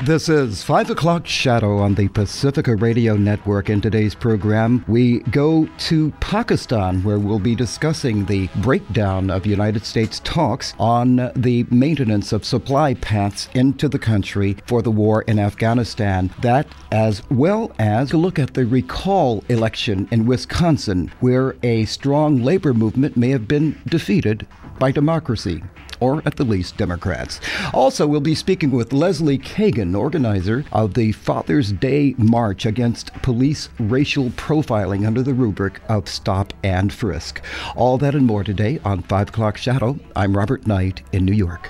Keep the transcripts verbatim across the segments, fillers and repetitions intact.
This is five o'clock Shadow on the Pacifica Radio Network. In today's program, we go to Pakistan, where we'll be discussing the breakdown of United States talks on the maintenance of supply paths into the country for the war in Afghanistan. That, as well as to look at the recall election in Wisconsin, where a strong labor movement may have been defeated by democracy, or at the least Democrats. Also, we'll be speaking with Leslie Kagan, organizer of the Father's Day March against police racial profiling under the rubric of Stop and Frisk. All that and more today on five o'clock Shadow. I'm Robert Knight in New York.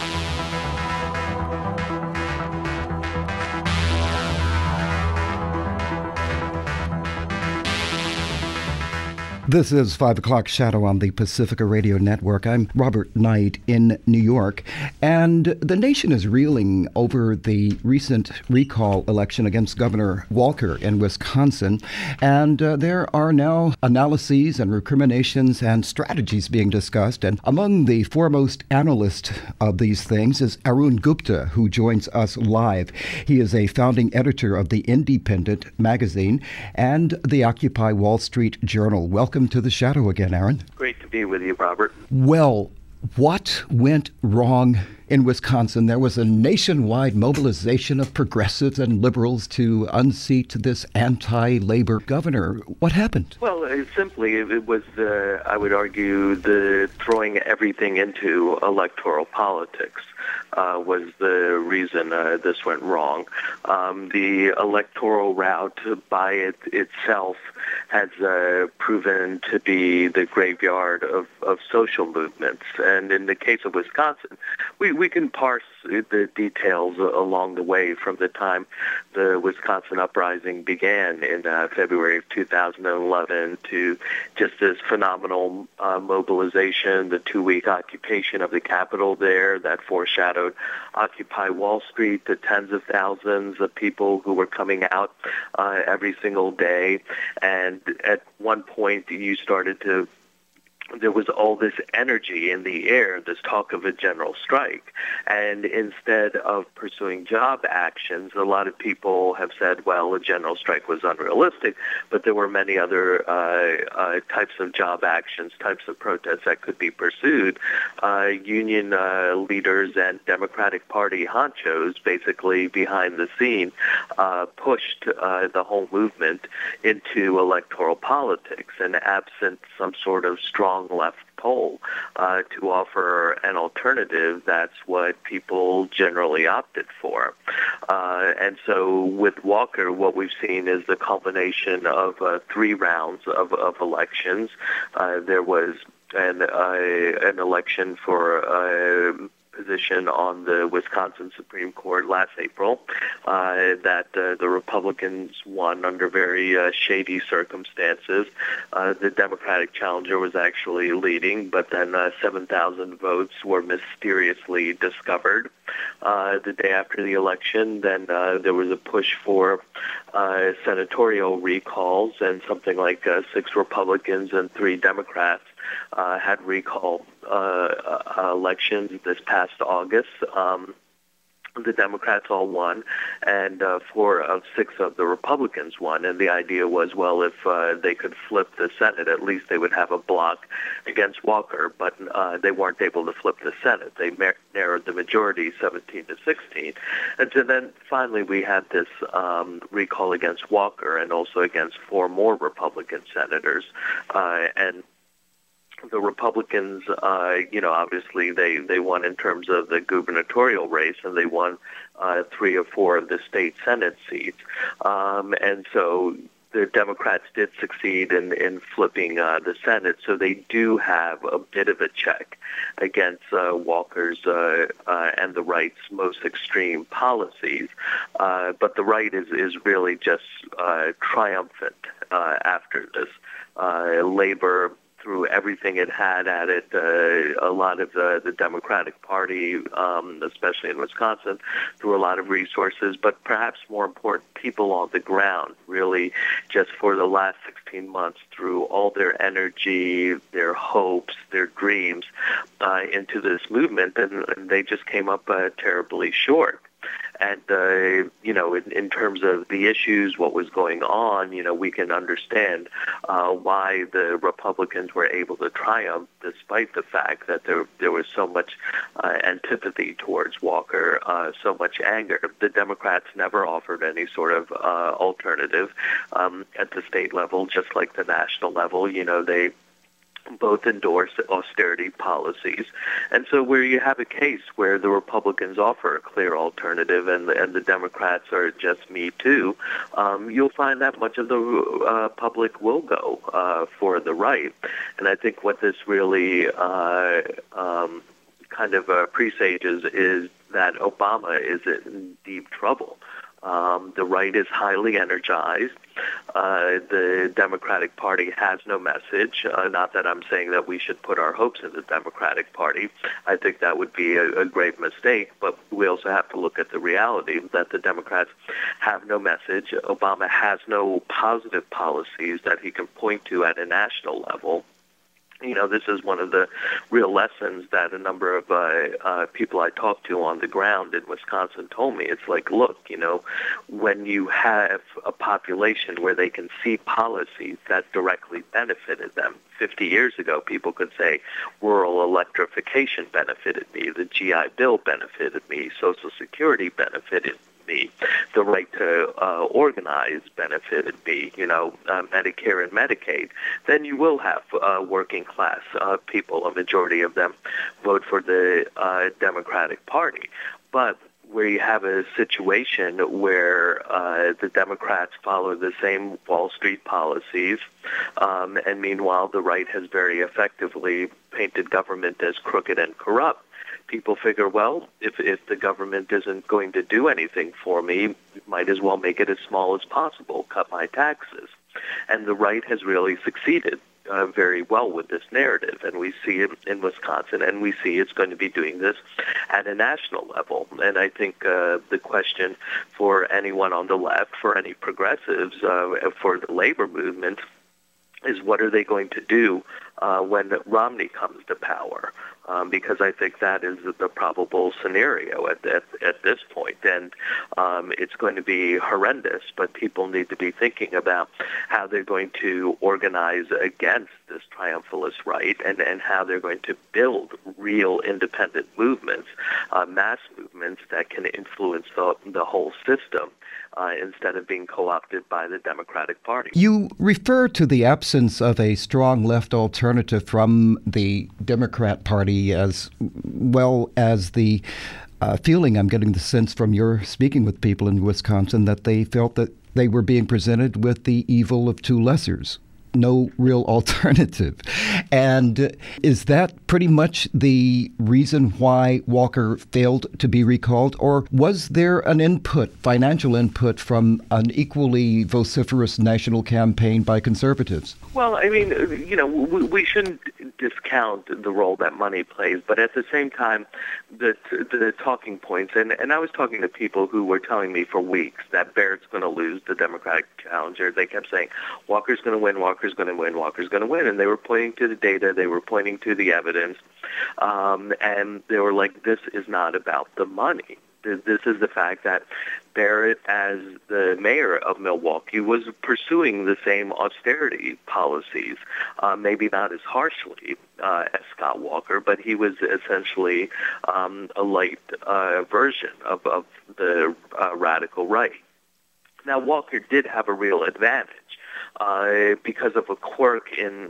This is five o'clock Shadow on the Pacifica Radio Network. I'm Robert Knight in New York, and the nation is reeling over the recent recall election against Governor Walker in Wisconsin, and uh, there are now analyses and recriminations and strategies being discussed, and among the foremost analyst of these things is Arun Gupta, who joins us live. He is a founding editor of The Independent magazine and the Occupy Wall Street Journal. Welcome to the Shadow again, Aaron. Great to be with you, Robert. Well, what went wrong in Wisconsin? There was a nationwide mobilization of progressives and liberals to unseat this anti-labor governor. What happened? Well, uh, simply, it was, uh, I would argue, the throwing everything into electoral politics. Uh, was the reason uh, this went wrong. Um, the electoral route by it itself has uh, proven to be the graveyard of, of social movements. And in the case of Wisconsin, we, we can parse the details along the way from the time the Wisconsin uprising began in uh, February of two thousand eleven to just this phenomenal uh, mobilization, the two-week occupation of the Capitol there that foreshadowed Occupy Wall Street, the tens of thousands of people who were coming out uh, every single day. And at one point, you started to there was all this energy in the air, this talk of a general strike. And instead of pursuing job actions, a lot of people have said, well, a general strike was unrealistic, but there were many other uh, uh, types of job actions, types of protests that could be pursued. Uh, union uh, leaders and Democratic Party honchos, basically behind the scene, uh, pushed uh, the whole movement into electoral politics. And absent some sort of strong left poll uh, to offer an alternative, that's what people generally opted for. Uh, and so with Walker, what we've seen is the culmination of uh, three rounds of, of elections. Uh, there was an, uh, an election for uh, position on the Wisconsin Supreme Court last April uh, that uh, the Republicans won under very uh, shady circumstances. Uh, the Democratic challenger was actually leading, but then uh, seven thousand votes were mysteriously discovered uh, the day after the election. Then uh, there was a push for uh, senatorial recalls, and something like uh, six Republicans and three Democrats Uh, had recall uh, uh, elections this past August. Um, the Democrats all won, and uh, four of six of the Republicans won. And the idea was, well, if uh, they could flip the Senate, at least they would have a block against Walker. But uh, they weren't able to flip the Senate. They mar- narrowed the majority seventeen to sixteen. And so then finally we had this um, recall against Walker and also against four more Republican senators. Uh, and The Republicans, uh, you know, obviously they, they won in terms of the gubernatorial race, and they won uh, three or four of the state Senate seats. Um, and so the Democrats did succeed in, in flipping uh, the Senate, so they do have a bit of a check against uh, Walker's uh, uh, and the right's most extreme policies. Uh, but the right is, is really just uh, triumphant uh, after this. Uh, labor, threw everything it had at it. Uh, a lot of the, the Democratic Party, um, especially in Wisconsin, threw a lot of resources, but perhaps more important, people on the ground really just for the last sixteen months threw all their energy, their hopes, their dreams uh, into this movement, and, and they just came up uh, terribly short. And, uh, you know, in, in terms of the issues, what was going on, you know, we can understand uh, why the Republicans were able to triumph despite the fact that there there was so much uh, antipathy towards Walker, uh, so much anger. The Democrats never offered any sort of uh, alternative um, at the state level, just like the national level. You know, they both endorse austerity policies. And so where you have a case where the Republicans offer a clear alternative and the, and the Democrats are just me too, um, you'll find that much of the uh, public will go uh, for the right. And I think what this really uh, um, kind of uh, presages is that Obama is in deep trouble. Um, the right is highly energized. Uh, the Democratic Party has no message. Uh, not that I'm saying that we should put our hopes in the Democratic Party. I think that would be a, a grave mistake. But we also have to look at the reality that the Democrats have no message. Obama has no positive policies that he can point to at a national level. You know, this is one of the real lessons that a number of uh, uh, people I talked to on the ground in Wisconsin told me. It's like, look, you know, when you have a population where they can see policies that directly benefited them. fifty years ago, people could say rural electrification benefited me, the G I Bill benefited me, Social Security benefited me, the right to uh, organize benefited me, you know, uh, Medicare and Medicaid. Then you will have uh, working class uh, people, a majority of them vote for the uh, Democratic Party. But where you have a situation where uh, the Democrats follow the same Wall Street policies, um, and meanwhile the right has very effectively painted government as crooked and corrupt, people figure, well, if if the government isn't going to do anything for me, might as well make it as small as possible, cut my taxes. And the right has really succeeded uh, very well with this narrative, and we see it in Wisconsin, and we see it's going to be doing this at a national level. And I think uh, the question for anyone on the left, for any progressives, uh, for the labor movement, is what are they going to do uh, when Romney comes to power? Um, because I think that is the probable scenario at, at, at this point. And um, it's going to be horrendous, but people need to be thinking about how they're going to organize against this triumphalist right and, and how they're going to build real independent movements, uh, mass movements that can influence the, the whole system. Uh, instead of being co-opted by the Democratic Party. You refer to the absence of a strong left alternative from the Democrat Party as well as the uh, feeling, I'm getting the sense from your speaking with people in Wisconsin, that they felt that they were being presented with the evil of two lessers. No real alternative. And is that pretty much the reason why Walker failed to be recalled? Or was there an input, financial input, from an equally vociferous national campaign by conservatives? Well, I mean, you know, we, we shouldn't discount the role that money plays, but at the same time, the the talking points, and, and I was talking to people who were telling me for weeks that Barrett's going to lose the Democratic challenger. They kept saying, Walker's going to win, Walker's going to win, Walker's going to win, and they were pointing to the data, they were pointing to the evidence, um, and they were like, this is not about the money. This is the fact that Barrett, as the mayor of Milwaukee, was pursuing the same austerity policies, uh, maybe not as harshly uh, as Scott Walker, but he was essentially um, a light uh, version of, of the uh, radical right. Now, Walker did have a real advantage uh, because of a quirk in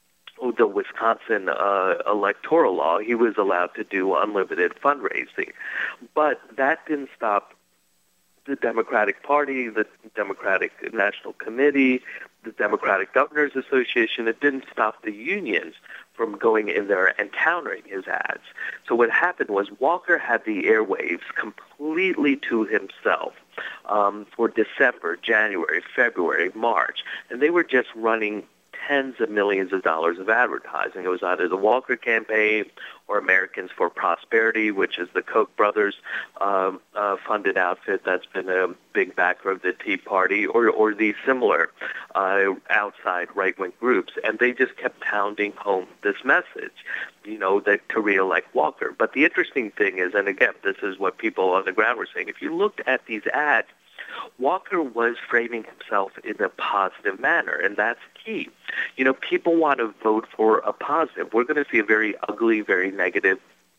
the Wisconsin uh, electoral law. He was allowed to do unlimited fundraising. But that didn't stop the Democratic Party, the Democratic National Committee, the Democratic Governors Association. It didn't stop the unions from going in there and countering his ads. So what happened was Walker had the airwaves completely to himself um, for December, January, February, March, and they were just running tens of millions of dollars of advertising. It was either the Walker campaign or Americans for Prosperity, which is the Koch brothers um, uh, funded outfit that's been a big backer of the Tea Party, or, or the similar uh, outside right-wing groups. And they just kept pounding home this message, you know, that to re-elect Walker. But the interesting thing is, and again, this is what people on the ground were saying, if you looked at these ads, Walker was framing himself in a positive manner, and that's key. You know, people want to vote for a positive. We're going to see a very ugly, very negative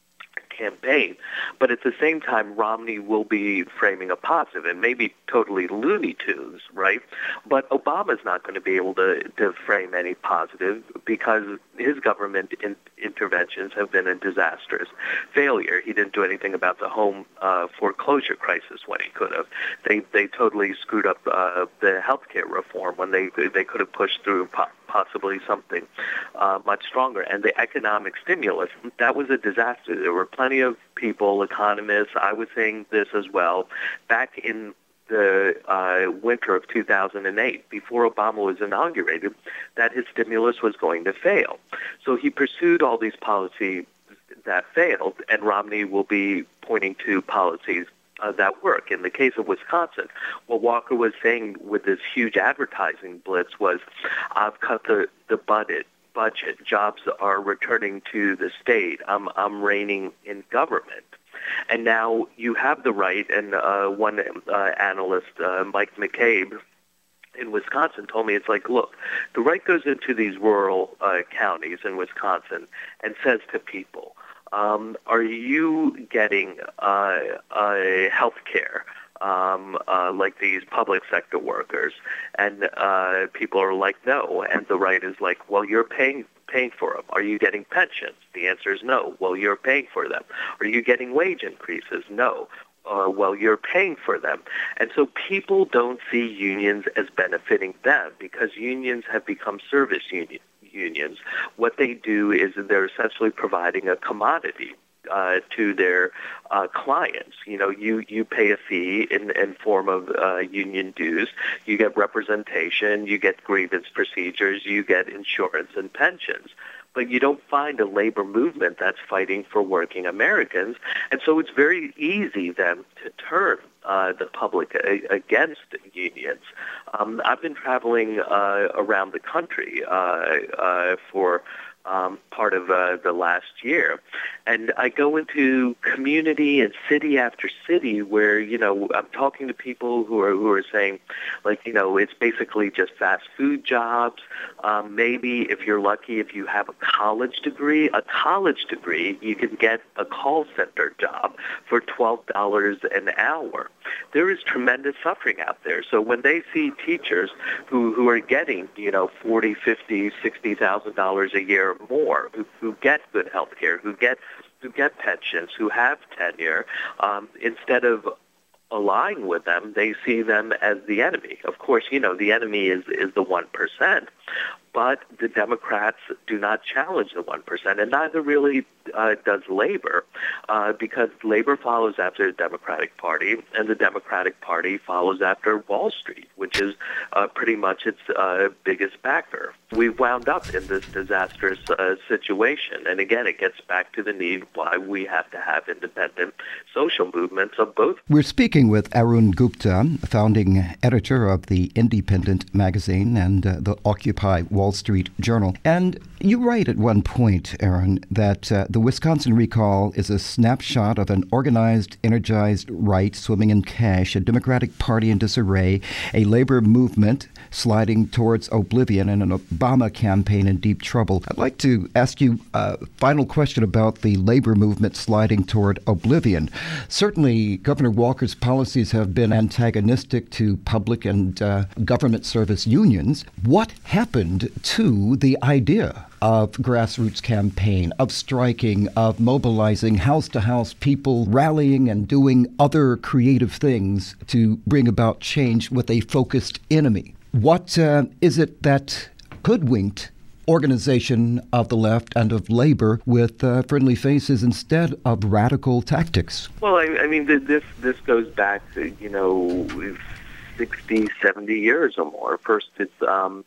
campaign, but at the same time, Romney will be framing a positive, and maybe totally Looney Tunes, right? But Obama's not going to be able to, to frame any positive because his government in, interventions have been a disastrous failure. He didn't do anything about the home uh, foreclosure crisis when he could have. They they totally screwed up uh, the healthcare reform when they they could have pushed through po- possibly something uh, much stronger. And the economic stimulus, that was a disaster. There were plenty of people, economists, I was saying this as well, back in the uh, winter of two thousand eight, before Obama was inaugurated, that his stimulus was going to fail. So he pursued all these policies that failed, and Romney will be pointing to policies Uh, that work. In the case of Wisconsin, what Walker was saying with this huge advertising blitz was, I've cut the, the budget, budget, jobs are returning to the state, I'm, I'm reigning in government. And now you have the right, and uh, one uh, analyst, uh, Mike McCabe, in Wisconsin told me, it's like, look, the right goes into these rural uh, counties in Wisconsin and says to people, Um, are you getting uh, uh, health care um, uh, like these public sector workers? And uh, people are like, no. And the right is like, well, you're paying paying for them. Are you getting pensions? The answer is no. Well, you're paying for them. Are you getting wage increases? No. Uh, well, you're paying for them. And so people don't see unions as benefiting them because unions have become service unions. unions. What they do is they're essentially providing a commodity uh, to their uh, clients. You know, you, you pay a fee in, in form of uh, union dues. You get representation. You get grievance procedures. You get insurance and pensions. But you don't find a labor movement that's fighting for working Americans. And so it's very easy then to turn uh, the public a- against unions. Um, I've been traveling uh, around the country uh, uh, for um, part of uh, the last year, and I go into community and city after city where, you know, I'm talking to people who are who are saying, like, you know, it's basically just fast food jobs. Um, maybe if you're lucky, if you have a college degree, a college degree, you can get a call center job for twelve dollars an hour. There is tremendous suffering out there. So when they see teachers who, who are getting, you know, forty, fifty, sixty thousand dollars a year more, who, who get good health care, who get who get pensions, who have tenure, um, instead of aligning with them, they see them as the enemy. Of course, you know, the enemy is, is the one percent, but the Democrats do not challenge the one percent, and neither really uh, does Labor, uh, because Labor follows after the Democratic Party, and the Democratic Party follows after Wall Street, which is uh, pretty much its uh, biggest backer. We've wound up in this disastrous uh, situation, and again, it gets back to the need why we have to have independent social movements of both. We're speaking with Arun Gupta, founding editor of the Independent magazine and uh, the Occupy Wall Street Journal. And you write at one point, Arun, that uh, the Wisconsin recall is a snapshot of an organized, energized right swimming in cash, a Democratic Party in disarray, a labor movement sliding towards oblivion, and an Obama campaign in deep trouble. I'd like to ask you a final question about the labor movement sliding toward oblivion. Certainly, Governor Walker's policies have been antagonistic to public and uh, government service unions. What happened to the idea of grassroots campaign, of striking, of mobilizing house-to-house people, rallying and doing other creative things to bring about change with a focused enemy? What uh, is it that hoodwinked organization of the left and of labor with uh, friendly faces instead of radical tactics? Well, I, I mean, this this goes back to, you know, sixty, seventy years or more. First, it's um,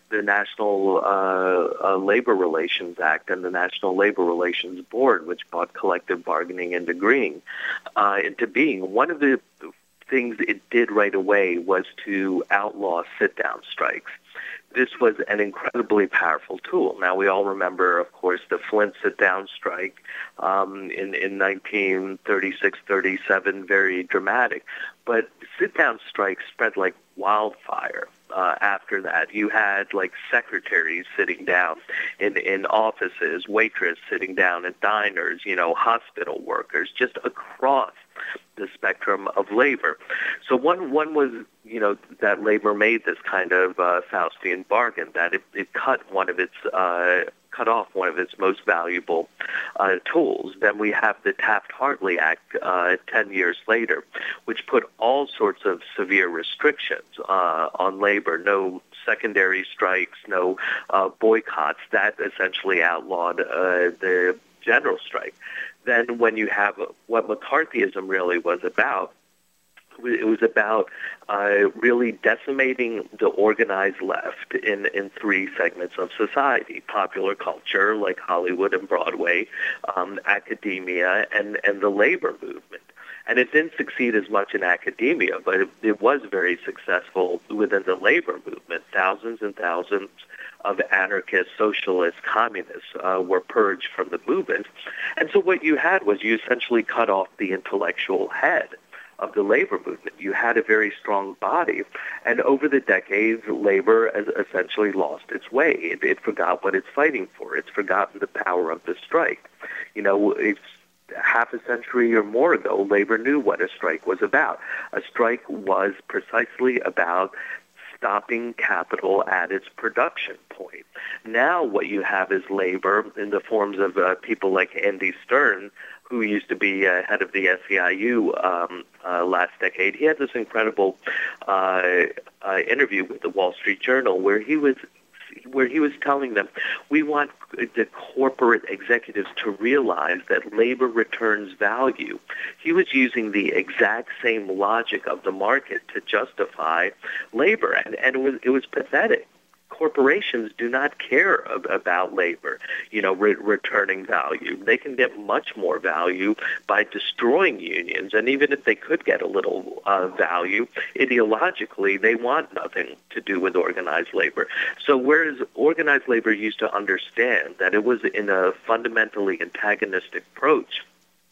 the National uh, uh, Labor Relations Act and the National Labor Relations Board, which brought collective bargaining and agreeing uh, into being. One of the things it did right away was to outlaw sit-down strikes. This was an incredibly powerful tool. Now, we all remember, of course, the Flint sit-down strike um, in, in nineteen thirty-six thirty-seven, very dramatic. But sit-down strikes spread like wildfire. Uh, after that, you had like secretaries sitting down in, in offices, waitress sitting down at diners, you know, hospital workers, just across the spectrum of labor. So one one was, you know, that labor made this kind of uh, Faustian bargain, that it, it cut one of its uh, cut off one of its most valuable uh, tools. Then we have the Taft-Hartley Act uh, ten years later, which put all sorts of severe restrictions uh, on labor. No secondary strikes, no uh, boycotts. That essentially outlawed uh, the general strike. Then when you have what McCarthyism really was about, it was about uh, really decimating the organized left in, in three segments of society: popular culture, like Hollywood and Broadway, um, academia, and, and the labor movement. And it didn't succeed as much in academia, but it, it was very successful within the labor movement. Thousands and thousands of anarchists, socialists, communists uh, were purged from the movement. And so what you had was you essentially cut off the intellectual head of the labor movement. You had a very strong body, and over the decades, labor has essentially lost its way. It, it forgot what it's fighting for. It's forgotten the power of the strike. You know, it's half a century or more ago, labor knew what a strike was about. A strike was precisely about stopping capital at its production point. Now what you have is labor in the forms of uh, people like Andy Stern, who used to be uh, head of the S E I U um, uh, last decade. He had this incredible uh, uh, interview with the Wall Street Journal where he was where he was telling them, we want the corporate executives to realize that labor returns value. He was using the exact same logic of the market to justify labor, and, and it was it was pathetic. Corporations do not care ab- about labor, you know, re- returning value. They can get much more value by destroying unions, and even if they could get a little uh, value, ideologically, they want nothing to do with organized labor. So whereas organized labor used to understand that it was in a fundamentally antagonistic approach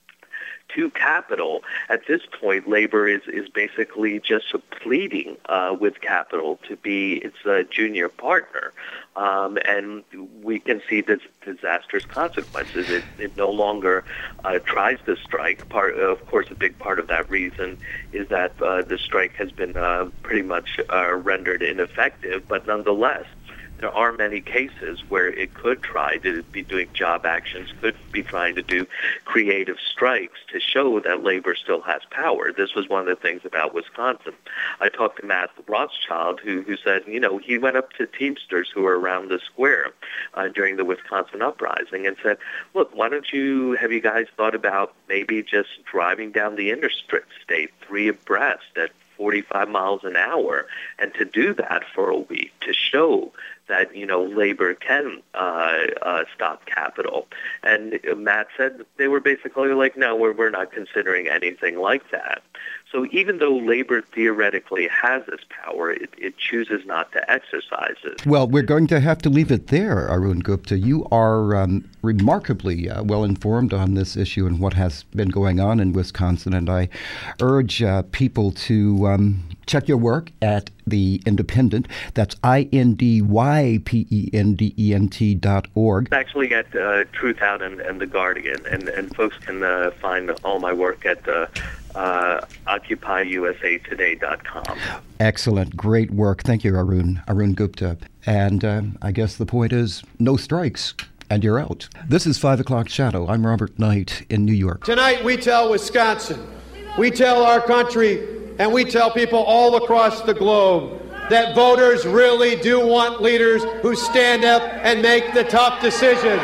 to capital, at this point, labor is, is basically just pleading uh, with capital to be its uh, junior partner. Um, and we can see this disastrous consequences. It, it no longer uh, tries to strike. Part, of course, a big part of that reason is that uh, the strike has been uh, pretty much uh, rendered ineffective, but nonetheless, there are many cases where it could try to be doing job actions, could be trying to do creative strikes to show that labor still has power. This was one of the things about Wisconsin. I talked to Matt Rothschild, who, who said, you know, he went up to Teamsters who were around the square uh, during the Wisconsin uprising and said, look, why don't you, have you guys thought about maybe just driving down the interstate three abreast at forty-five miles an hour, and to do that for a week to show that, you know, labor can uh, uh, stop capital. And Matt said they were basically like, no, we're, we're not considering anything like that. So even though labor theoretically has this power, it, it chooses not to exercise it. Well, we're going to have to leave it there, Arun Gupta. You are um, remarkably uh, well informed on this issue and what has been going on in Wisconsin, and I urge uh, people to um, check your work at The Independent. That's I N D Y P E N D E N T dot org. It's actually at uh, Truth Out and, and The Guardian, and, and folks can uh, find all my work at uh, uh, Occupy U S A Today dot com. Excellent. Great work. Thank you, Arun. Arun Gupta. And uh, I guess the point is no strikes. And you're out. This is five o'clock Shadow. I'm Robert Knight in New York. Tonight we tell Wisconsin, we tell our country, and we tell people all across the globe that voters really do want leaders who stand up and make the tough decisions.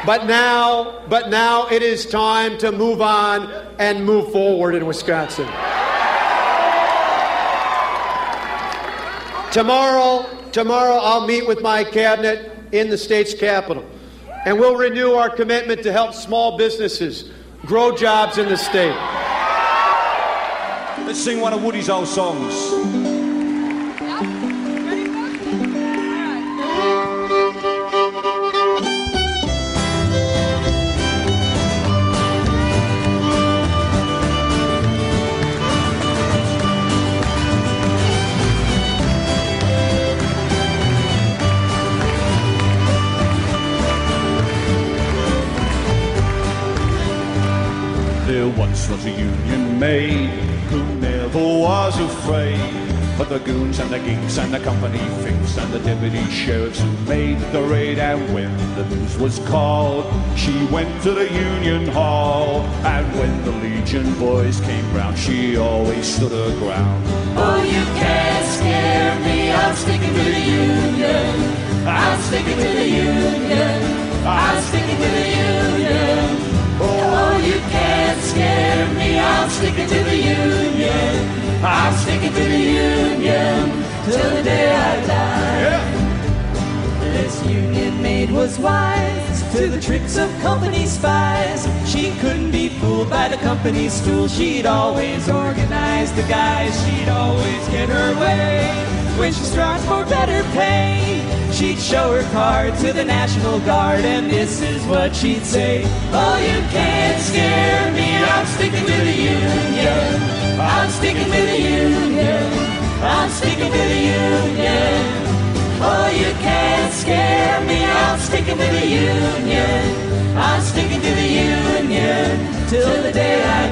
But now, but now it is time to move on and move forward in Wisconsin. Tomorrow, tomorrow I'll meet with my cabinet in the state's capital, and we'll renew our commitment to help small businesses grow jobs in the state. Let's sing one of Woody's old songs. There once was a union maid who never was afraid, but the goons and the geeks and the company finks and the deputy sheriffs who made the raid. And when the news was called, she went to the union hall. And when the Legion boys came round, she always stood her ground. Oh, you can't scare me, I'm sticking to the union. I'm sticking to the union. I'm sticking to the union. Oh, you can't scare me, I'm sticking to the union. I'm sticking to the union till the day I die. Yeah. This union maid was wise to the tricks of company spies. She couldn't be fooled by the company stool. She'd always organize the guys. She'd always get her way. When she struck for better pay, she'd show her card to the National Guard, and this is what she'd say. Oh, you can't scare me, I'm sticking to the union. I'm sticking to the union. I'm sticking to the union. Oh, you can't scare me, I'm sticking to the union. I'm sticking to the union till the day I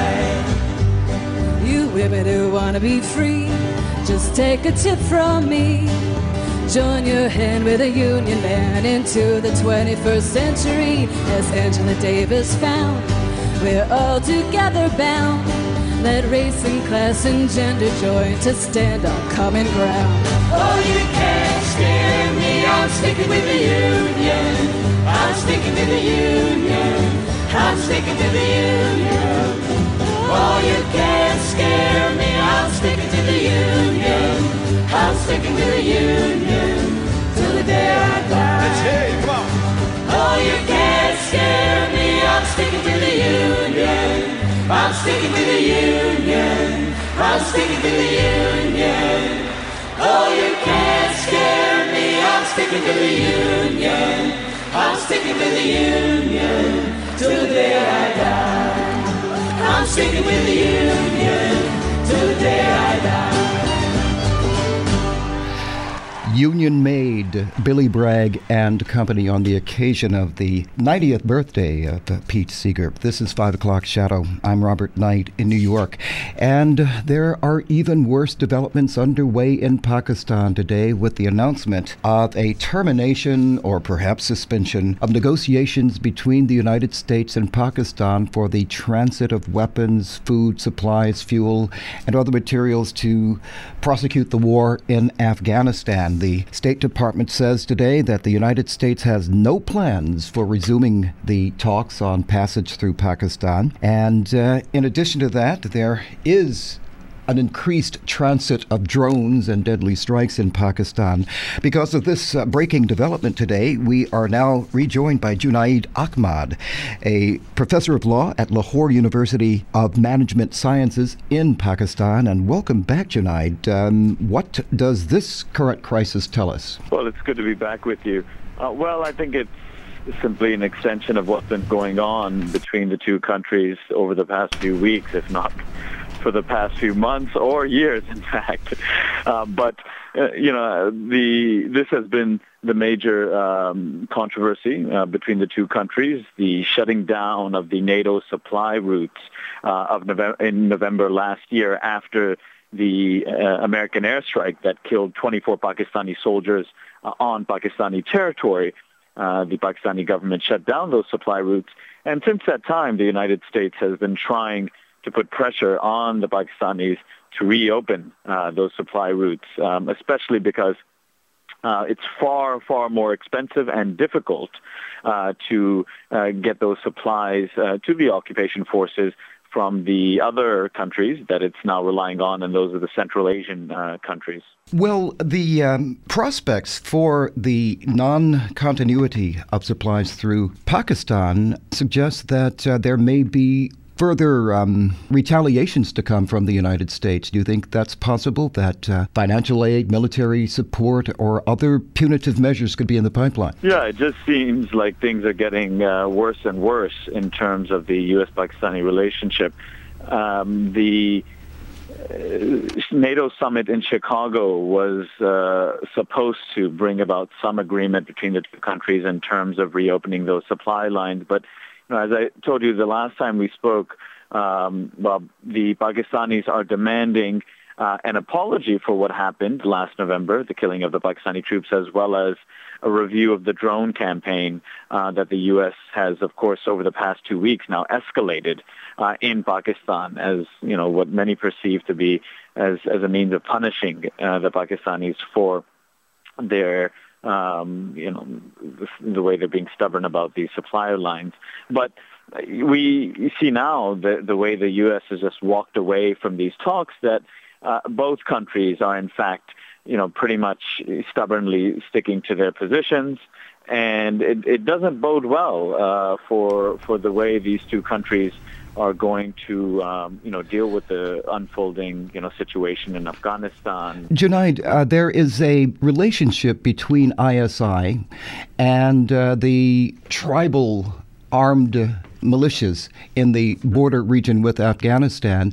die. You women who want to be free, just take a tip from me. Join your hand with a union man into the twenty-first century. As Angela Davis found, we're all together bound. Let race and class and gender join to stand on common ground. Oh, you can't scare me, I'm sticking with the union. I'm sticking to the union. I'm sticking to the union. Oh, you can't scare me, I'm sticking to the union. I'm sticking to the union till the day I die. Let's hear you, come on. Oh, you can't scare me, I'm sticking to the union. I'm sticking to the union. I'm sticking to the union. Oh, you can't scare me, I'm sticking to the union. I'm sticking to the union till the day I die. I'm sticking with the union till the day I die. Union Maid, Billy Bragg and company on the occasion of the ninetieth birthday of uh, Pete Seeger. This is five o'clock Shadow. I'm Robert Knight in New York. And there are even worse developments underway in Pakistan today with the announcement of a termination or perhaps suspension of negotiations between the United States and Pakistan for the transit of weapons, food, supplies, fuel, and other materials to prosecute the war in Afghanistan. The State Department says today that the United States has no plans for resuming the talks on passage through Pakistan. And uh, in addition to that, there is an increased transit of drones and deadly strikes in Pakistan. Because of this uh, breaking development today, we are now rejoined by Junaid Ahmad, a professor of law at Lahore University of Management Sciences in Pakistan. And welcome back, Junaid. Um, what does this current crisis tell us? Well, it's good to be back with you. Uh, well, I think it's simply an extension of what's been going on between the two countries over the past few weeks, if not for the past few months or years, in fact. Uh, but, uh, you know, the this has been the major um, controversy uh, between the two countries, the shutting down of the NATO supply routes uh, of November, in November last year after the uh, American airstrike that killed twenty-four Pakistani soldiers uh, on Pakistani territory. Uh, the Pakistani government shut down those supply routes. And since that time, the United States has been trying to put pressure on the Pakistanis to reopen uh, those supply routes, um, especially because uh, it's far, far more expensive and difficult uh, to uh, get those supplies uh, to the occupation forces from the other countries that it's now relying on, and those are the Central Asian uh, countries. Well, the um, prospects for the non-continuity of supplies through Pakistan suggest that uh, there may be further um, retaliations to come from the United States. Do you think that's possible, that uh, financial aid, military support, or other punitive measures could be in the pipeline? Yeah, it just seems like things are getting uh, worse and worse in terms of the U S Pakistani relationship. Um, the uh, NATO summit in Chicago was uh, supposed to bring about some agreement between the two countries in terms of reopening those supply lines, but as I told you the last time we spoke, um, well, the Pakistanis are demanding uh, an apology for what happened last November, the killing of the Pakistani troops, as well as a review of the drone campaign uh, that the U S has, of course, over the past two weeks now escalated uh, in Pakistan as, you know, what many perceive to be as, as a means of punishing uh, the Pakistanis for their Um, you know, the, the way they're being stubborn about these supplier lines. But we see now the, the way the U S has just walked away from these talks that uh, both countries are, in fact, you know, pretty much stubbornly sticking to their positions. And it, it doesn't bode well uh, for for the way these two countries are going to, um, you know, deal with the unfolding, you know, situation in Afghanistan. Junaid, uh, there is a relationship between I S I and uh, the tribal armed militias in the border region with Afghanistan.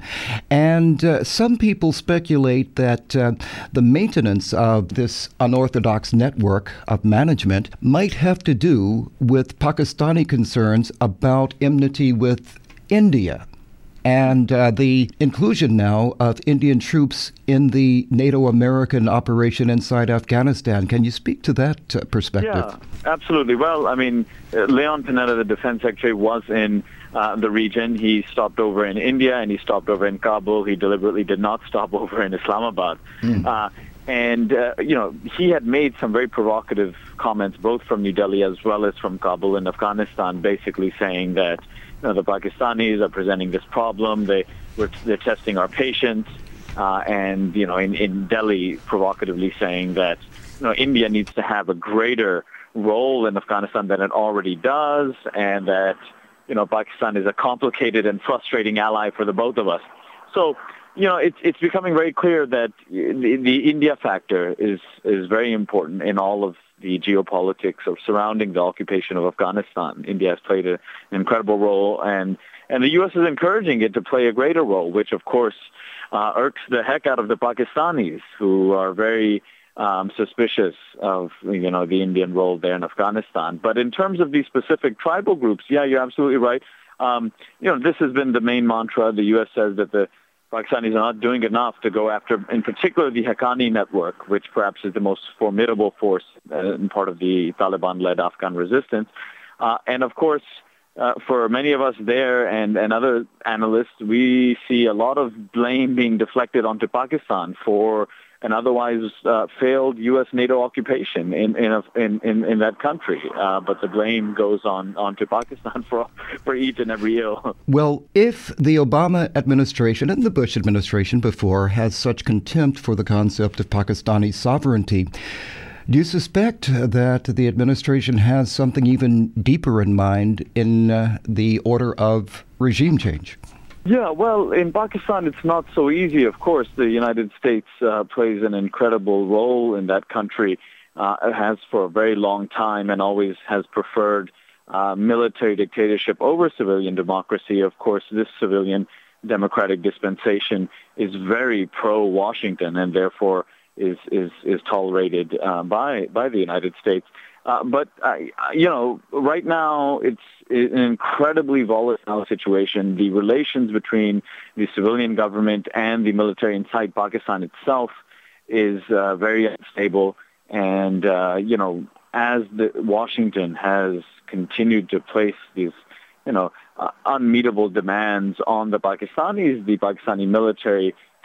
And uh, some people speculate that uh, the maintenance of this unorthodox network of management might have to do with Pakistani concerns about enmity with India and uh, the inclusion now of Indian troops in the NATO-American operation inside Afghanistan. Can you speak to that uh, perspective? Yeah, absolutely. Well, I mean, uh, Leon Panetta, the defense secretary, was in uh, the region. He stopped over in India and he stopped over in Kabul. He deliberately did not stop over in Islamabad. Mm. Uh, and, uh, you know, he had made some very provocative comments, both from New Delhi as well as from Kabul in Afghanistan, basically saying that You know, the Pakistanis are presenting this problem. They were they're testing our patience, uh, and you know, in, in Delhi, provocatively saying that you know India needs to have a greater role in Afghanistan than it already does, and that you know Pakistan is a complicated and frustrating ally for the both of us. So you know, it's it's becoming very clear that the, the India factor is is very important in all of the geopolitics of surrounding the occupation of Afghanistan. India has played a, an incredible role, and, and the U S is encouraging it to play a greater role, which, of course, uh, irks the heck out of the Pakistanis, who are very um, suspicious of, you know, the Indian role there in Afghanistan. But in terms of these specific tribal groups, yeah, you're absolutely right. Um, you know, this has been the main mantra. The U S says that the Pakistanis are not doing enough to go after, in particular, the Haqqani network, which perhaps is the most formidable force uh, in part of the Taliban-led Afghan resistance. Uh, and, of course, uh, for many of us there and, and other analysts, we see a lot of blame being deflected onto Pakistan for an otherwise uh, failed U S NATO occupation in in, in, in, in that country. Uh, but the blame goes on onto Pakistan for for each and every ill. Well, if the Obama administration and the Bush administration before has such contempt for the concept of Pakistani sovereignty, do you suspect that the administration has something even deeper in mind in uh, the order of regime change? Yeah, well, in Pakistan, it's not so easy. Of course, the United States uh, plays an incredible role in that country. Uh, it has for a very long time and always has preferred uh, military dictatorship over civilian democracy. Of course, this civilian democratic dispensation is very pro-Washington and therefore is is, is tolerated uh, by by the United States. Uh, but, uh, you know, right now it's an incredibly volatile situation. The relations between the civilian government and the military inside Pakistan itself is uh, very unstable. And, uh, you know, as the, Washington has continued to place these, you know, uh, unmeetable demands on the Pakistanis, the Pakistani military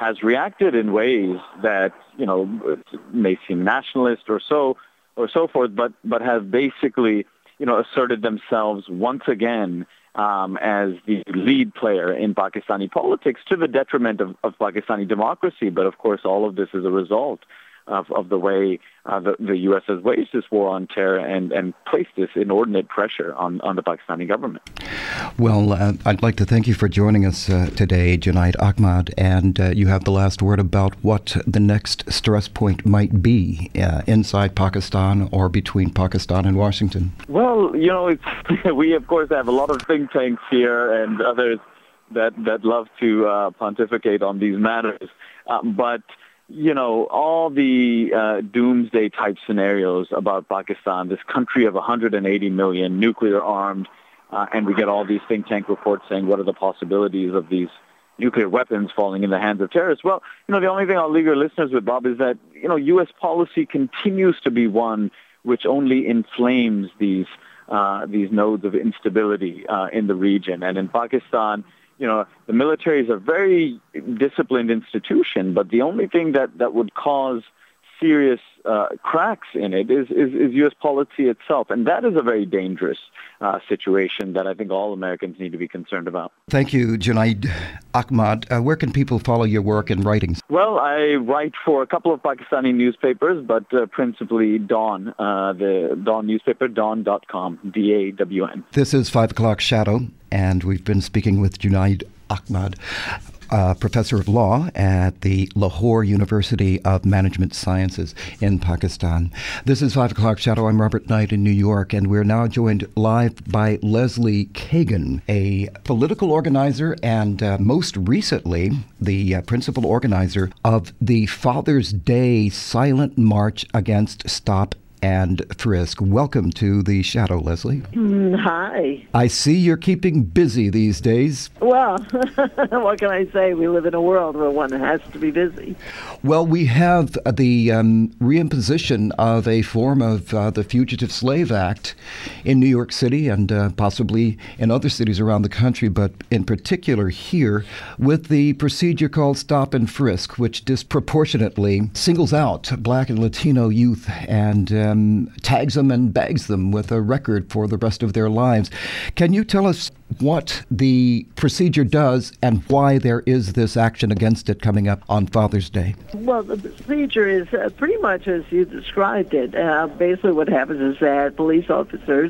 has reacted in ways that, you know, may seem nationalist or so, or so forth, but, but have basically, you know, asserted themselves once again um, as the lead player in Pakistani politics to the detriment of, of Pakistani democracy. But of course, all of this is a result of, of the way uh, the, the U S has waged this war on terror and, and placed this inordinate pressure on, on the Pakistani government. Well, uh, I'd like to thank you for joining us uh, today, Junaid Ahmad, and uh, you have the last word about what the next stress point might be uh, inside Pakistan or between Pakistan and Washington. Well, you know, it's, we, of course, have a lot of think tanks here and others that, that love to uh, pontificate on these matters, uh, but you know, all the uh, doomsday type scenarios about Pakistan, this country of one hundred eighty million, nuclear armed, uh, and we get all these think tank reports saying what are the possibilities of these nuclear weapons falling in the hands of terrorists. Well, you know, the only thing I'll leave your listeners with, Bob, is that, you know, U S policy continues to be one which only inflames these uh, these nodes of instability uh, in the region. And in Pakistan, you know, the military is a very disciplined institution, but the only thing that, that would cause serious uh, cracks in it is, is, is U S policy itself. And that is a very dangerous uh, situation that I think all Americans need to be concerned about. Thank you, Junaid Ahmad. Uh, where can people follow your work and writings? Well, I write for a couple of Pakistani newspapers, but uh, principally Dawn, uh, the Dawn newspaper, dawn dot com, D A W N. This is Five O'Clock Shadow, and we've been speaking with Junaid Ahmad, Uh, professor of law at the Lahore University of Management Sciences in Pakistan. This is Five O'Clock Shadow. I'm Robert Knight in New York, and we're now joined live by Leslie Kagan, a political organizer and uh, most recently the uh, principal organizer of the Father's Day Silent March Against Stop and Frisk. Welcome to the Shadow, Leslie. Mm, hi. I see you're keeping busy these days. Well, what can I say? We live in a world where one has to be busy. Well, we have the um, reimposition of a form of uh, the Fugitive Slave Act in New York City and uh, possibly in other cities around the country, but in particular here with the procedure called Stop and Frisk, which disproportionately singles out Black and Latino youth and um, tags them and bags them with a record for the rest of their lives. Can you tell us what the procedure does and why there is this action against it coming up on Father's Day? Well, the procedure is uh, pretty much as you described it. Uh, basically what happens is that police officers,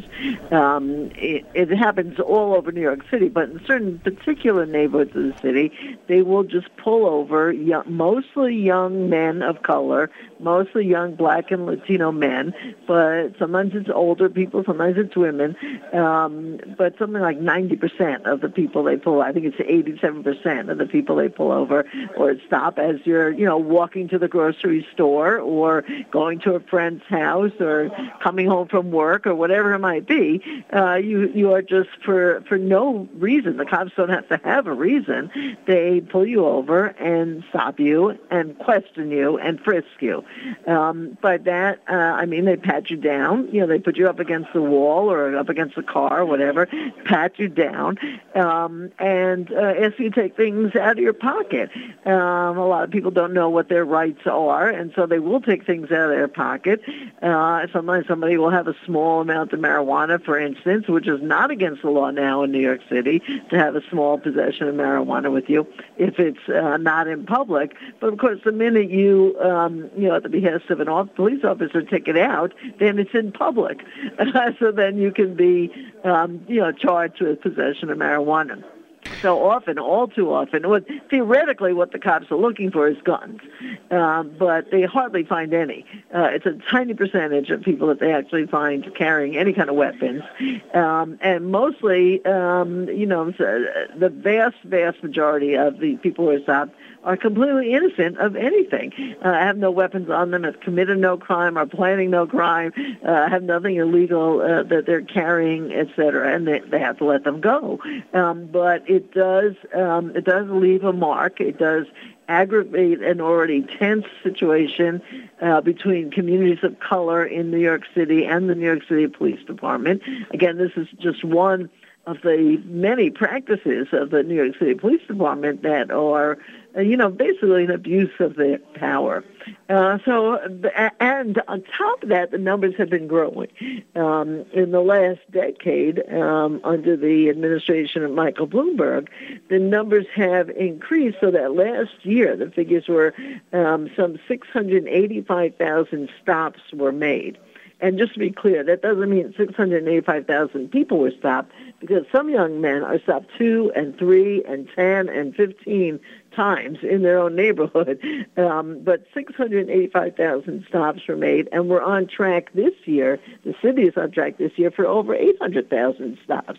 um, it, it happens all over New York City, but in certain particular neighborhoods of the city, they will just pull over young, mostly young men of color, mostly young Black and Latino men, but sometimes it's older people, sometimes it's women, um, but something like ninety percent of the people they pull, I think it's eighty-seven percent of the people they pull over or stop as you're, you know, walking to the grocery store or going to a friend's house or coming home from work or whatever it might be. Uh, you you are just for, for no reason. The cops don't have to have a reason. They pull you over and stop you and question you and frisk you. Um, but that, uh, I mean, they pat you down. You know, they put you up against the wall or up against the car or whatever, pat you down, um, and uh, ask you to take things out of your pocket. Um, a lot of people don't know what their rights are, and so they will take things out of their pocket. Uh, sometimes somebody will have a small amount of marijuana, for instance, which is not against the law now in New York City to have a small possession of marijuana with you if it's uh, not in public. But, of course, the minute you, um, you know, at the behest of an off- police officer take it out, then it's in public. So then you can be, um, you know, charged with possession of marijuana. So often, all too often, what, theoretically what the cops are looking for is guns, uh, but they hardly find any. Uh, it's a tiny percentage of people that they actually find carrying any kind of weapons, um, and mostly, um, you know, the vast, vast majority of the people who are stopped are completely innocent of anything, uh, have no weapons on them, have committed no crime, are planning no crime, uh, have nothing illegal uh, that they're carrying, et cetera, and they, they have to let them go. Um, but it does um, it does leave a mark. It does aggravate an already tense situation uh, between communities of color in New York City and the New York City Police Department. Again, this is just one of the many practices of the New York City Police Department that are, uh, you know, basically an abuse of their power. Uh, so, and on top of that, the numbers have been growing. Um, in the last decade, um, under the administration of Michael Bloomberg, the numbers have increased so that last year the figures were um, some six hundred eighty-five thousand stops were made. And just to be clear, that doesn't mean six hundred eighty-five thousand people were stopped, because some young men are stopped two and three and ten and fifteen times in their own neighborhood. Um, but six hundred eighty-five thousand stops were made, and we're on track this year. The city is on track this year for over eight hundred thousand stops.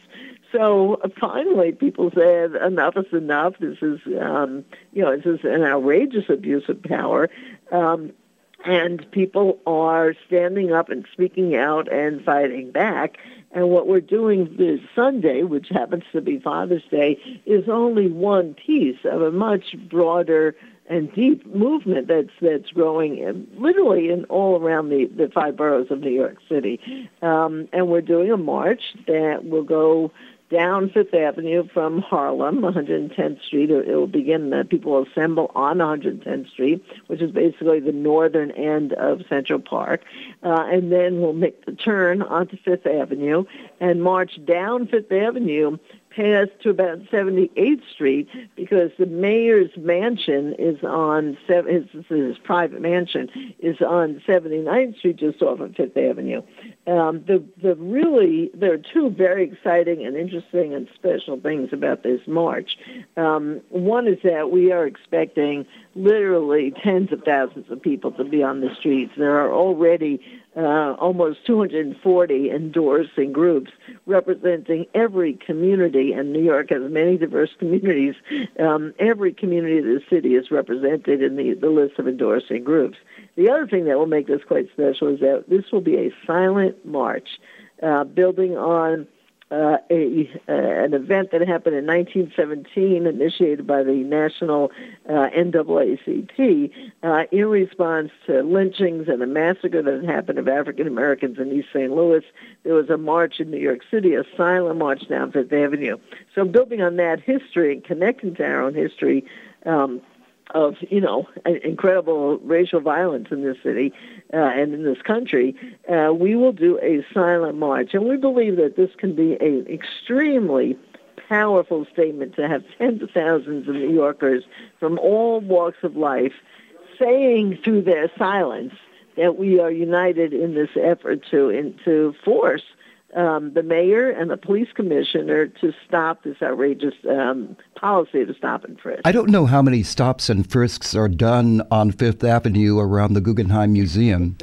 So uh, finally, people said enough is enough. This is, um, you know, this is an outrageous abuse of power. Um, And people are standing up and speaking out and fighting back. And what we're doing this Sunday, which happens to be Father's Day, is only one piece of a much broader and deep movement that's that's growing in, literally in all around the, the five boroughs of New York City. Um, and we're doing a march that will go down Fifth Avenue from Harlem, one hundred tenth Street. It will begin, uh, people will assemble on one hundred tenth Street, which is basically the northern end of Central Park. Uh, and then we'll make the turn onto Fifth Avenue and march down Fifth Avenue past to about seventy-eighth Street, because the mayor's mansion is on, his, his private mansion is on seventy-ninth Street, just off of Fifth Avenue. Um, the, the really, there are two very exciting and interesting and special things about this march. Um, one is that we are expecting literally tens of thousands of people to be on the streets. There are already uh, almost two hundred forty endorsing groups representing every community, and New York has many diverse communities. Um, every community of the city is represented in the, the list of endorsing groups. The other thing that will make this quite special is that this will be a silent march, uh, building on uh, a uh, an event that happened in nineteen seventeen, initiated by the National uh, N double A C P, uh, in response to lynchings and a massacre that had happened of African Americans in East Saint Louis. There was a march in New York City, a silent march down Fifth Avenue. So building on that history and connecting to our own history, um, of, you know, incredible racial violence in this city uh, and in this country, uh, we will do a silent march. And we believe that this can be an extremely powerful statement to have tens of thousands of New Yorkers from all walks of life saying through their silence that we are united in this effort to, in, to force Um, the mayor and the police commissioner to stop this outrageous um, policy to stop and frisk. I don't know how many stops and frisks are done on Fifth Avenue around the Guggenheim Museum,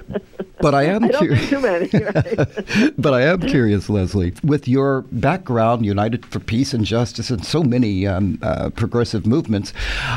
but I am I don't curious. think too many, right? But I am curious, Leslie, with your background, United for Peace and Justice, and so many um, uh, progressive movements.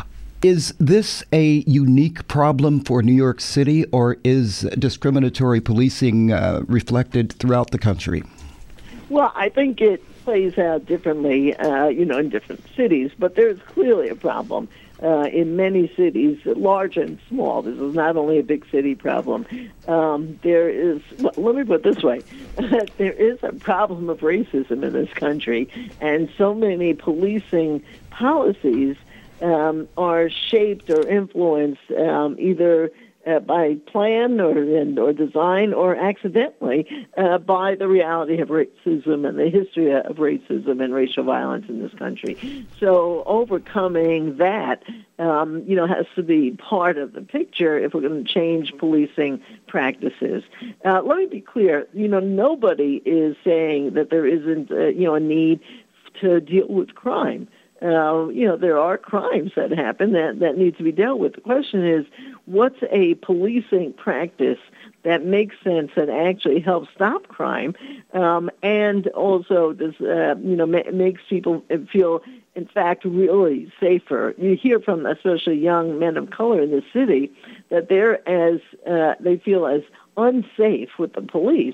Is this a unique problem for New York City, or is discriminatory policing uh, reflected throughout the country? Well, I think it plays out differently, uh, you know, in different cities, but there's clearly a problem uh, in many cities, large and small. This is not only a big city problem. Um, there is, well, let me put it this way, there is a problem of racism in this country, and so many policing policies Um, are shaped or influenced um, either uh, by plan or and, or design or accidentally uh, by the reality of racism and the history of racism and racial violence in this country. So overcoming that, um, you know, has to be part of the picture if we're going to change policing practices. Uh, let me be clear. You know, nobody is saying that there isn't, uh, you know, a need to deal with crime. Uh, you know, there are crimes that happen that, that need to be dealt with. The question is, what's a policing practice that makes sense and actually helps stop crime, um, and also does, uh, you know, ma- makes people feel, in fact, really safer. You hear from especially young men of color in the city that they're as uh, they feel as unsafe with the police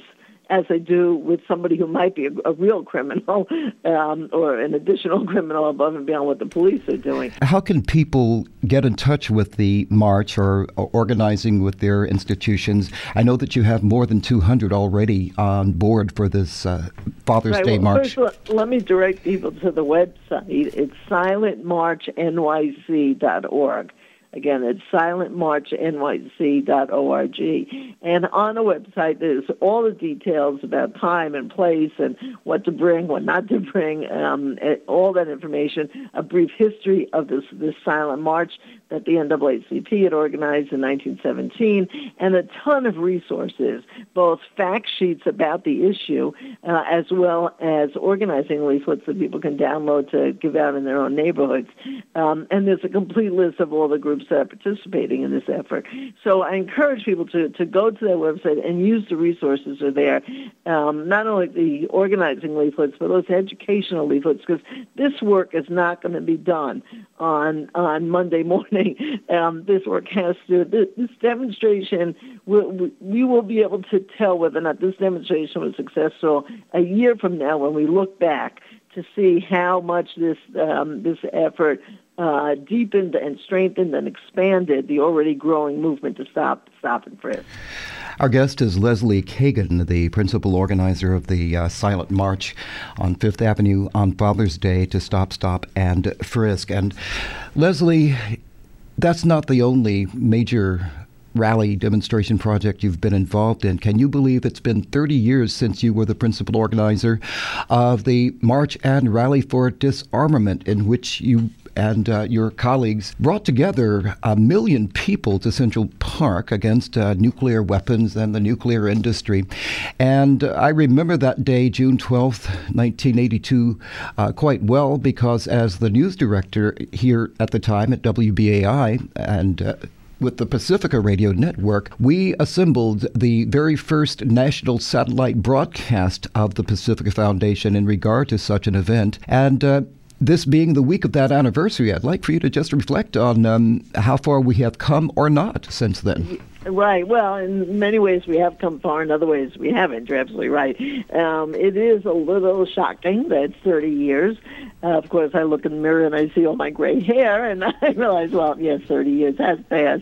as they do with somebody who might be a, a real criminal um, or an additional criminal above and beyond what the police are doing. How can people get in touch with the march or, or organizing with their institutions? I know that you have more than two hundred already on board for this uh, Father's right, Day well, march. First, let, let me direct people to the website. It's silent march N Y C dot org. Again, it's silent march N Y C dot org. And on the website, there's all the details about time and place and what to bring, what not to bring, um, all that information, a brief history of this, this silent march that the N double A C P had organized in nineteen seventeen, and a ton of resources, both fact sheets about the issue, uh, as well as organizing leaflets that people can download to give out in their own neighborhoods. Um, and there's a complete list of all the groups that are participating in this effort. So I encourage people to, to go to their website and use the resources that are there, um, not only the organizing leaflets, but those educational leaflets, because this work is not going to be done on on Monday morning. Um, this work has to, this, this demonstration, will, we will be able to tell whether or not this demonstration was successful a year from now when we look back to see how much this um, this effort uh, deepened and strengthened and expanded the already growing movement to stop, stop and frisk. Our guest is Leslie Kagan, the principal organizer of the uh, Silent March on Fifth Avenue on Father's Day to stop, stop, and frisk. And Leslie, that's not the only major rally demonstration project you've been involved in. Can you believe it's been thirty years since you were the principal organizer of the March and Rally for Disarmament, in which you and uh, your colleagues brought together a million people to Central Park against uh, nuclear weapons and the nuclear industry. And uh, I remember that day, June twelfth, nineteen eighty-two, uh, quite well, because as the news director here at the time at W B A I and uh, with the Pacifica Radio Network, we assembled the very first national satellite broadcast of the Pacifica Foundation in regard to such an event. And uh, this being the week of that anniversary, I'd like for you to just reflect on um, how far we have come or not since then. Right. Well, in many ways we have come far, in other ways we haven't. You're absolutely right. Um, it is a little shocking that it's thirty years. Uh, of course, I look in the mirror and I see all my gray hair, and I realize, well, yes, thirty years has passed.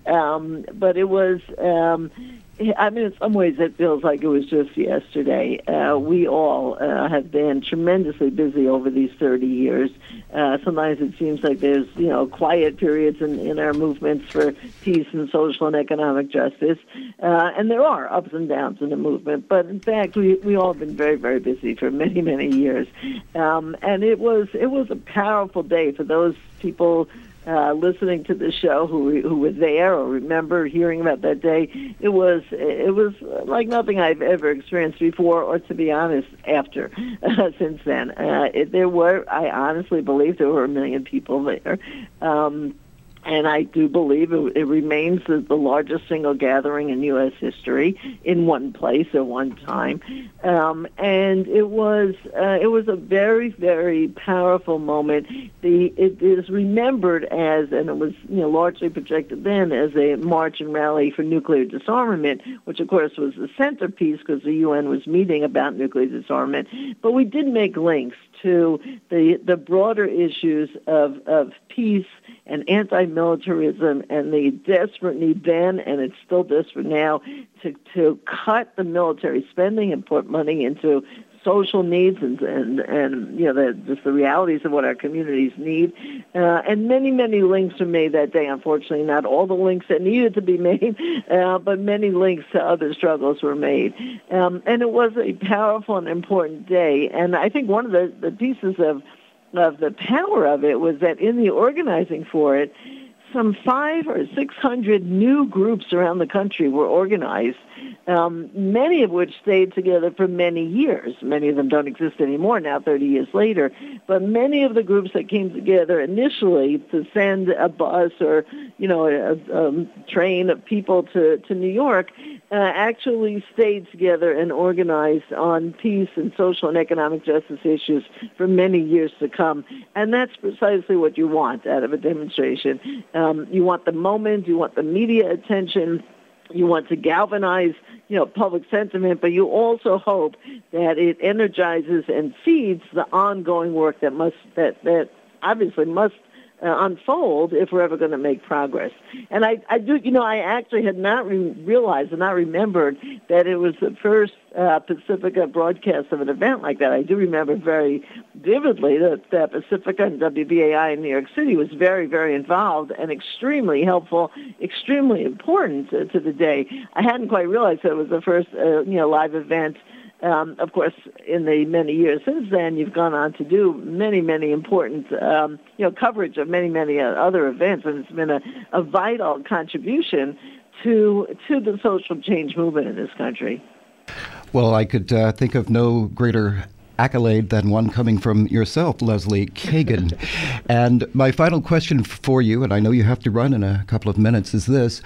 Um, but it was... Um, I mean, in some ways, it feels like it was just yesterday. Uh, we all uh, have been tremendously busy over these thirty years. Uh, sometimes it seems like there's, you know, quiet periods in, in our movements for peace and social and economic justice. Uh, and there are ups and downs in the movement. But in fact, we we all have been very, very busy for many, many years. Um, and it was it was a powerful day for those people Uh, listening to the show, who who were there or remember hearing about that day. It was it was like nothing I've ever experienced before, or to be honest, after. Uh, since then, uh, it, there were, I honestly believe, there were a million people there. Um, And I do believe it, it remains the, the largest single gathering in U S history in one place at one time. Um, and it was uh, it was a very, very powerful moment. The it is remembered as, and it was you know largely projected then as, a march and rally for nuclear disarmament, which of course was the centerpiece because the U N was meeting about nuclear disarmament. But we did make links to the the broader issues of of peace and anti-militarism and the desperate need then, and it's still desperate now, to, to cut the military spending and put money into social needs and, and, and you know, the, just the realities of what our communities need. Uh, and many, many links were made that day. Unfortunately, not all the links that needed to be made, uh, but many links to other struggles were made. Um, and it was a powerful and important day. And I think one of the, the pieces of of the power of it was that in the organizing for it, some five or six hundred new groups around the country were organized, um, many of which stayed together for many years. Many of them don't exist anymore now, thirty years later. But many of the groups that came together initially to send a bus or, you know, a, a train of people to, to New York uh, actually stayed together and organized on peace and social and economic justice issues for many years to come. And that's precisely what you want out of a demonstration. Um, you want the moment, you want the media attention, you want to galvanize, you know, public sentiment, but you also hope that it energizes and feeds the ongoing work that must that that obviously must uh, unfold if we're ever going to make progress. And I, I do, you know, I actually had not re- realized and not remembered that it was the first uh, Pacifica broadcast of an event like that. I do remember very vividly that, that Pacifica and W B A I in New York City was very, very involved and extremely helpful, extremely important to, to the day. I hadn't quite realized that it was the first, uh, you know, live event. Um, of course, in the many years since then, you've gone on to do many, many important, um, you know, coverage of many, many uh, other events, and it's been a, a vital contribution to to the social change movement in this country. Well, I could uh, think of no greater accolade than one coming from yourself, Leslie Kagan. And my final question for you, and I know you have to run in a couple of minutes, is this.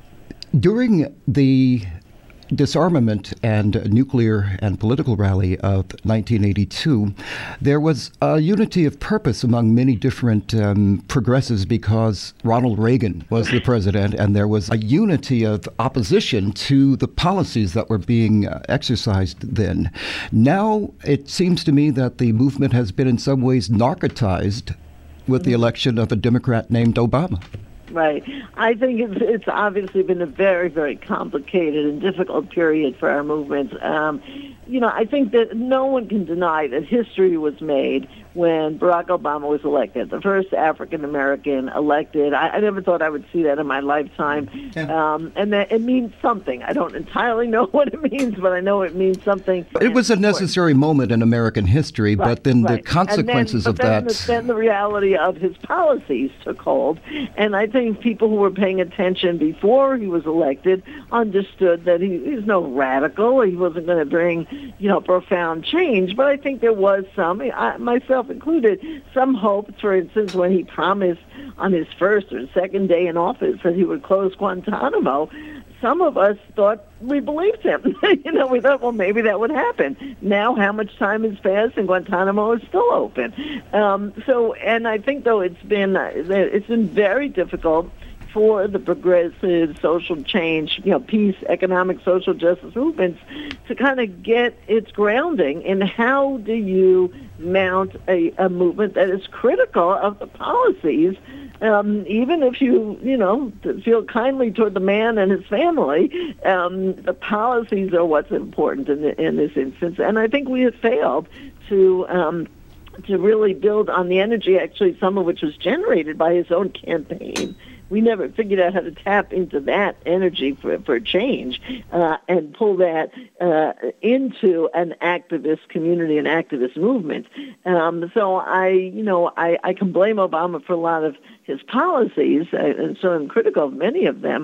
During the disarmament and nuclear and political rally of nineteen eighty-two, there was a unity of purpose among many different um, progressives because Ronald Reagan was the president, and there was a unity of opposition to the policies that were being uh, exercised then. Now, it seems to me that the movement has been in some ways narcotized with the election of a Democrat named Obama. Right. I think it's, it's obviously been a very, very complicated and difficult period for our movements. Um, you know, I think that no one can deny that history was made when Barack Obama was elected, the first African-American elected. I, I never thought I would see that in my lifetime. Yeah. Um, and that it means something. I don't entirely know what it means, but I know it means something. It was a necessary moment in American history, right, but then right. the consequences then, of then that... The, then the reality of his policies took hold. And I think people who were paying attention before he was elected understood that he, he's no radical. He wasn't going to bring, you know, profound change. But I think there was some, I, myself included, some hope, for instance, when he promised on his first or second day in office that he would close Guantanamo. Some of us thought we believed him. you know, we thought, well, maybe that would happen. Now, how much time has passed and Guantanamo is still open? Um, so, and I think, though, it's been uh, it's been very difficult for the progressive social change, you know, peace, economic, social justice movements to kind of get its grounding in how do you mount a, a movement that is critical of the policies, um, even if you, you know, feel kindly toward the man and his family, um, the policies are what's important in, the, in this instance. And I think we have failed to um, to really build on the energy, actually, some of which was generated by his own campaign. We never figured out how to tap into that energy for, for change uh, and pull that uh, into an activist community, an activist movement. Um, so I, you know, I, I can blame Obama for a lot of his policies, uh, and so I'm critical of many of them,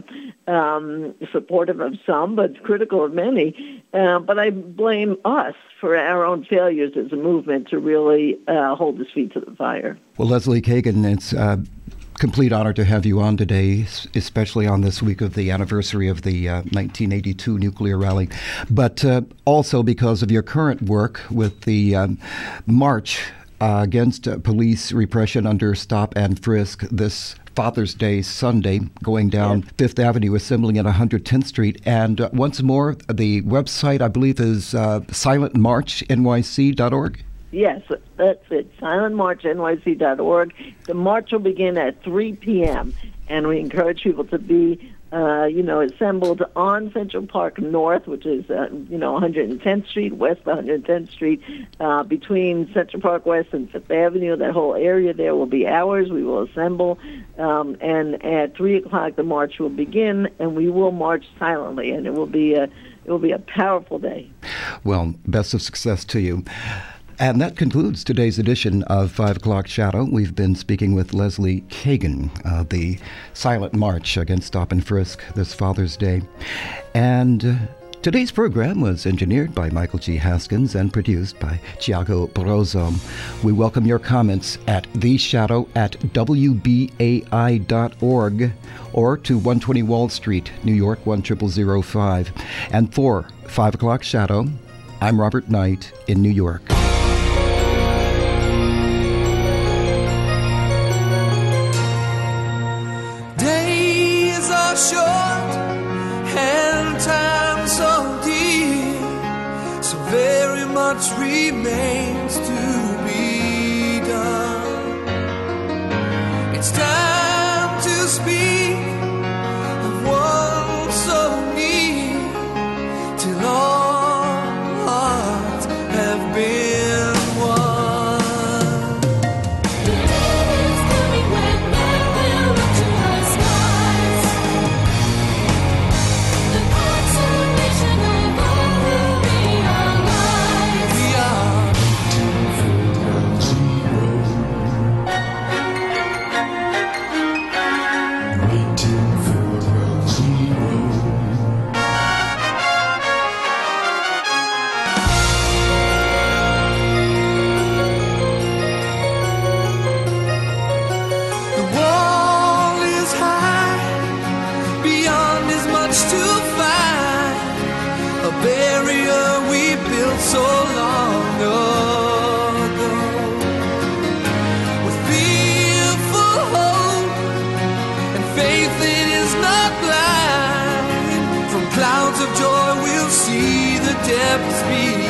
um, supportive of some, but critical of many. Uh, but I blame us for our own failures as a movement to really uh, hold his feet to the fire. Well, Leslie Kagan, it's uh complete honor to have you on today, especially on this week of the anniversary of the uh, nineteen eighty-two nuclear rally, but uh, also because of your current work with the um, march uh, against uh, police repression under stop and frisk this Father's Day Sunday, going down yes. Fifth Avenue, assembling at one hundred tenth Street. And uh, once more, the website, I believe, is uh, silent march N Y C dot org. Yes, that's it, silent march N Y C dot org. The march will begin at three p.m., and we encourage people to be, uh, you know, assembled on Central Park North, which is, uh, you know, one hundred tenth Street, west of one hundred tenth Street, uh, between Central Park West and Fifth Avenue. That whole area there will be ours. We will assemble, um, and at three o'clock the march will begin, and we will march silently, and it will be a, it will be a powerful day. Well, best of success to you. And that concludes today's edition of Five O'Clock Shadow. We've been speaking with Leslie Kagan, uh, the silent march against stop and frisk this Father's Day. And uh, today's program was engineered by Michael G. Haskins and produced by Tiago Barroso. We welcome your comments at theshadow at W B A I dot org or to one twenty Wall Street, New York, one zero zero zero five. And for Five O'Clock Shadow, I'm Robert Knight in New York. Days are short have to speak.